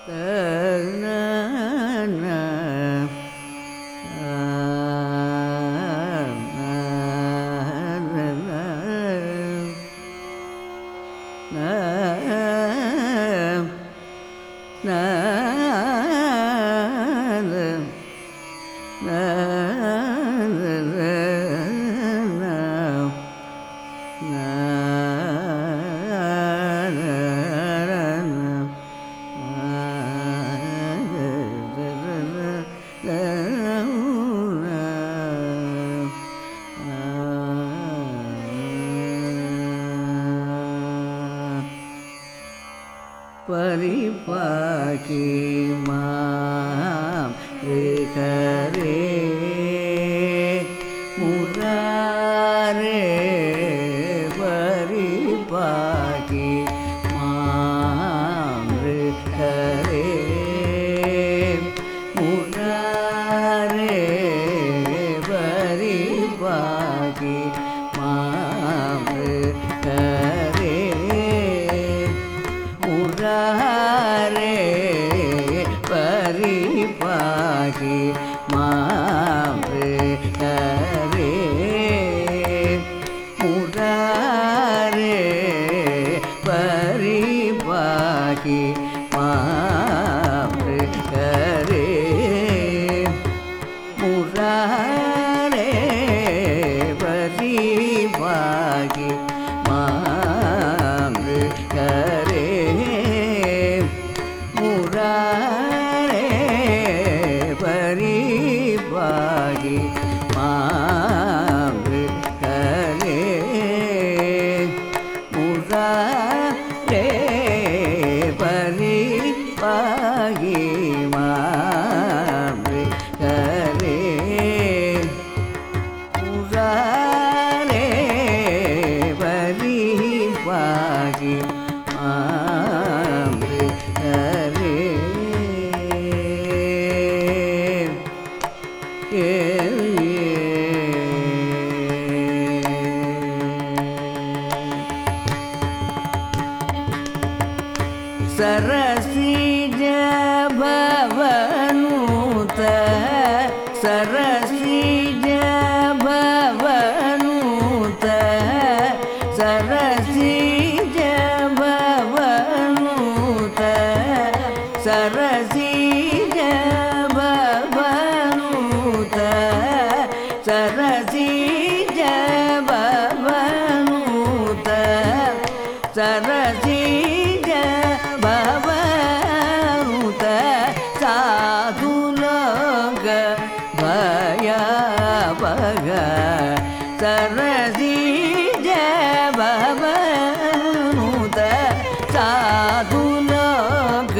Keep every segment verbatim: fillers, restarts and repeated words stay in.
परिपाकी मां रे मुरारे परिपाकी मां रे मुरारे परिपाकी मां रे मुरारे परिपाकी मां रे मुरारे परिपाकी मां रे मुरारे परिपाकी मां रे मुरारे परिपाकी मां रे मुरारे परिपाकी मां रे मुरारे परिपाकी मां रे सरसीज भवनुत सरसीज भवनुत सरसीज भवनुत सरसीज भवनुत सरसीज भवनुत सरसीज भवनुत साधुलोक भयावह सरसीज भवनुत साधुलोक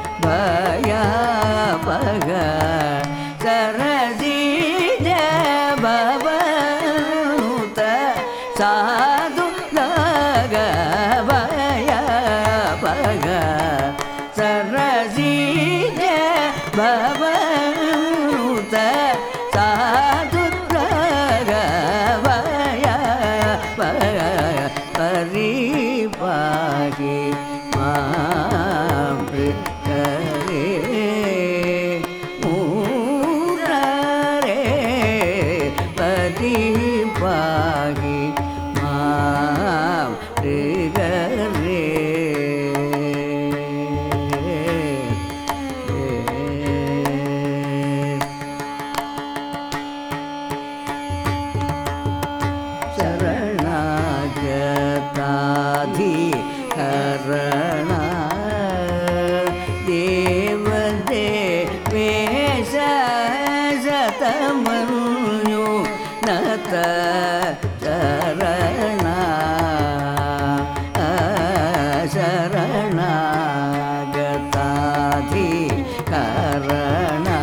भयावह सरसीज भवनुत साधुलोक भयावह सरसीज भवनुत साधुलोक भयावह परिपाकी मां रे मुरारे परिपाकी मां रे शरणागताधिकरणा देवदेवेश शतमन्यो नत शरणा शरणागताधिकरणा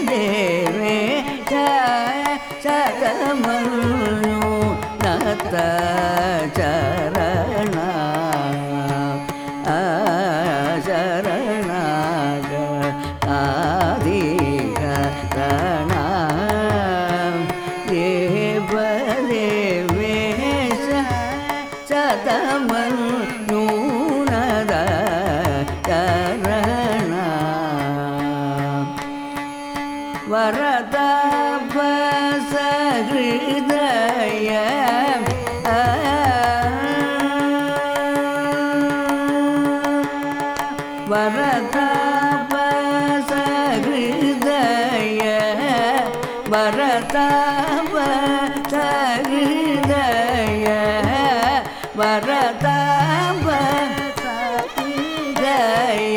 देवदेवेश शतमन्यो नत வரதாபசகிருதய வரதாபசகிருதய வரதாபசகிருதய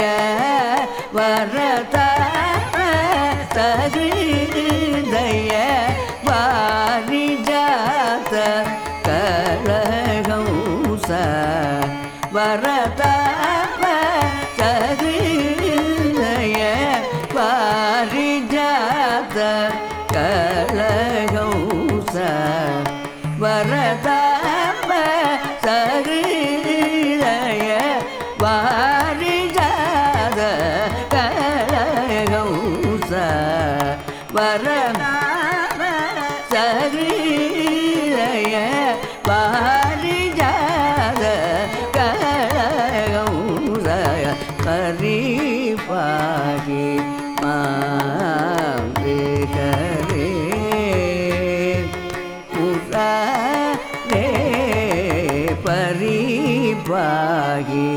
வரதாபசகிருதய வாரிஜாத கரகௌச வரதாபசகிருதய வாரிஜாத கலகௌச வரதாபசகிருதய வாரிஜாத கலகௌச வரதாபசகிருதய வாரிஜாத கலகௌச பரிபாகி மாம்பிகரே முரரே பரிபாகி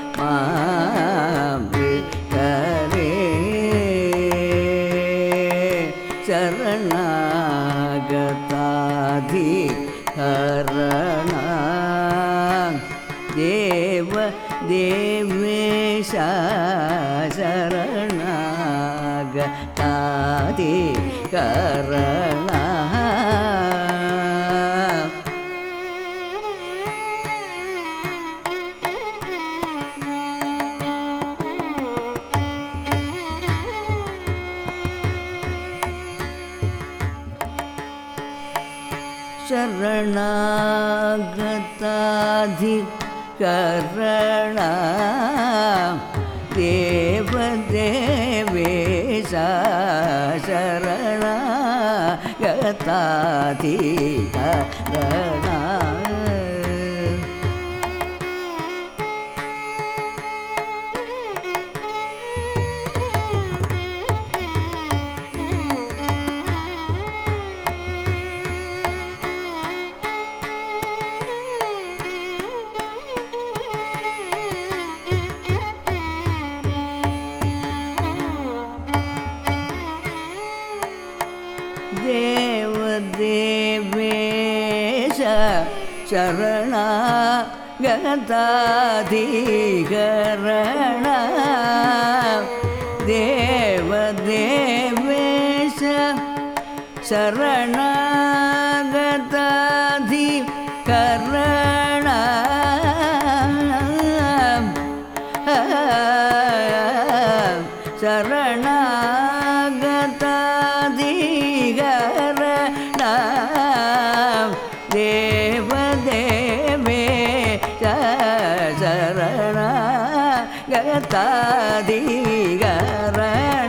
மாம்பிகரே சரணாகதாதி கரண தேவ தேவேஷ சரணாகதாதி கரண शरणागताधि करण देव देवेश शरणागताधि करण देव देवेश शरणागताधिकरण देव देवेश शरणागताधिकरण शरणागताधिकरण देव देवे शरणागताधिकरण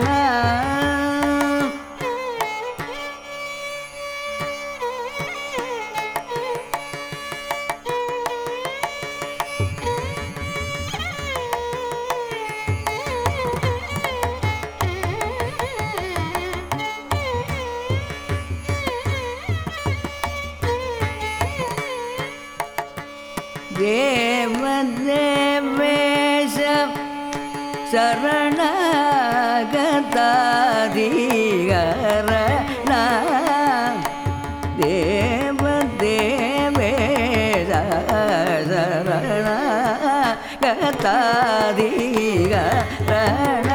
देव देवेश शरणागताधिकरण देव देवेश शरणागताधिकरण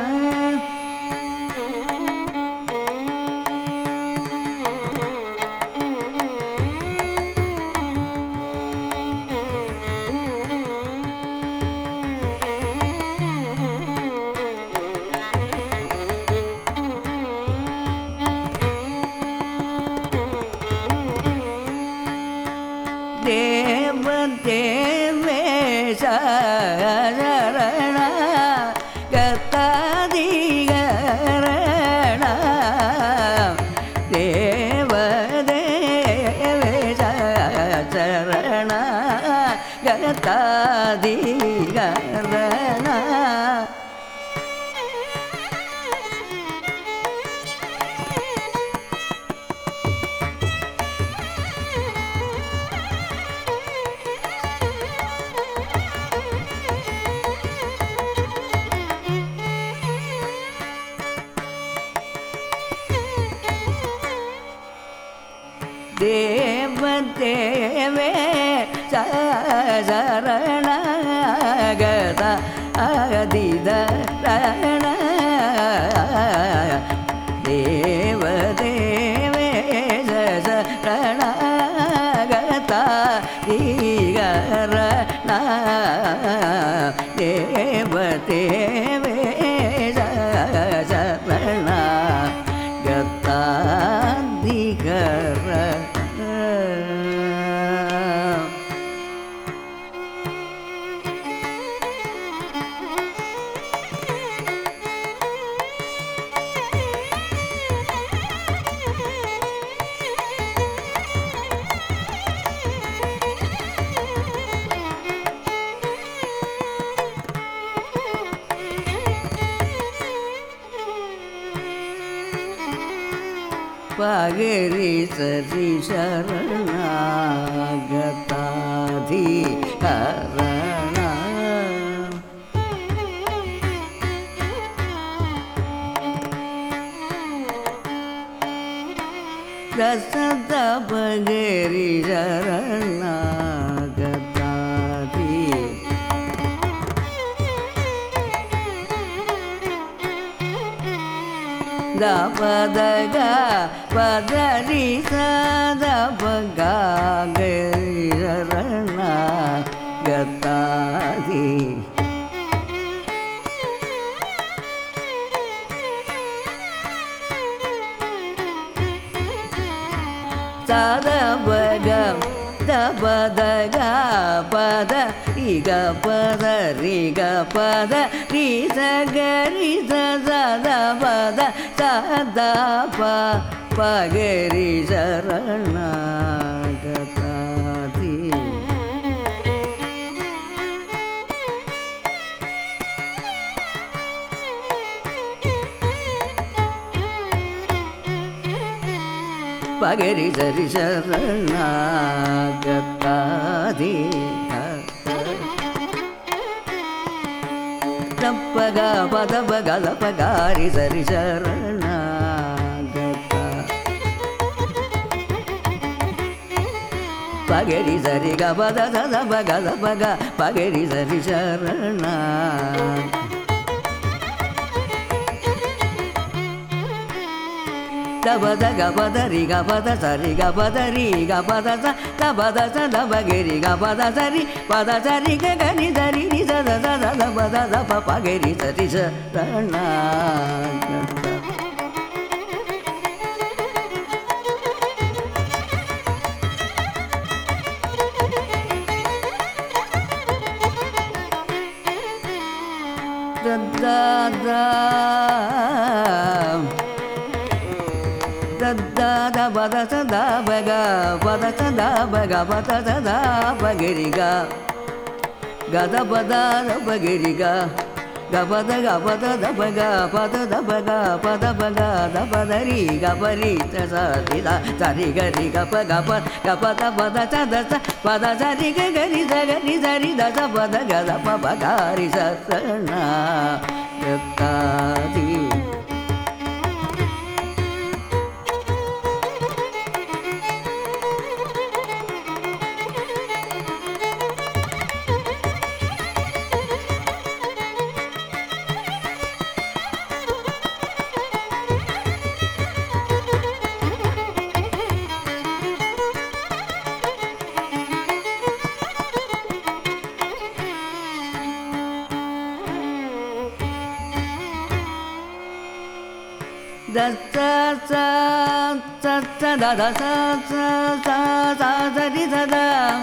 देव देवेश शरणागताधिकरण देव देवेश शरणागताधिकरण தேவே சரணாகத அதிதரண தேவ தேவே சரணாகத தீகரண தேவ தேவே சரண கத்தாதிகர பகரி சரி சரணாகதாதி கரண ரசத பகரி சரணாகதாதி த பதக பதரி சத பகரண கத்தாதி சத பக த பதக பத ரிக பத ரிக பத ரி சகரி சத பத சத ப பகரி சரணாகதாதி பகரி சரி சரணாகதாதி தப்பக பதபகல பகாரி சரி சரணாகதா பகரி சரி கபத சத பகல பக பகரி சரி சரணா தபத கபத ரி கபத சரி கபத ரி கபத ச தபத ச தபகிரி கபத சரி பத சரி கரி சரி ரி சத சத தபத தப பகரி சரி சரணாகத தத்தா தத்த பத சதா பக பத சதா பக பத சதா பகிரிக கத பத பகிரிக கபத கபத தபக பத தபக பத பக தபதரி கபரி சதித சரி கரி கப கப கபத பத சத பத சரி கரி சரி சரி தச பத கத பகாரி சரணா கத்தாதி தத்த ச ச தத ச ச ச ச சரி சத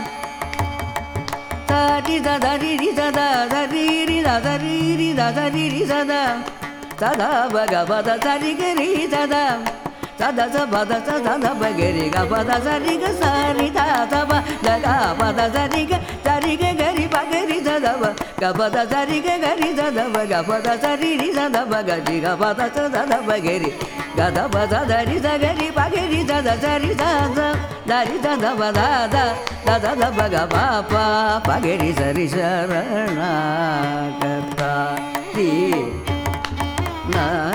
சரி சத ரி ரி சத சரி ரி சத ரி ரி சத ரி ரி சத சத பகவத சரி கரி சத சத ச பத ச சத பகரி கபத சரி க சரி தத ப தக பத சரி க சரி க கரி பகரி சத ப கபத சரி க கரி சத ப கபத சரி ரி சத பகரி கபத ச சத பகரி கத பத தரி சகரி பகரி சத சரி சத தரி சத பத தத த பக பாபா பகரி சரி சரணாகதா தி நா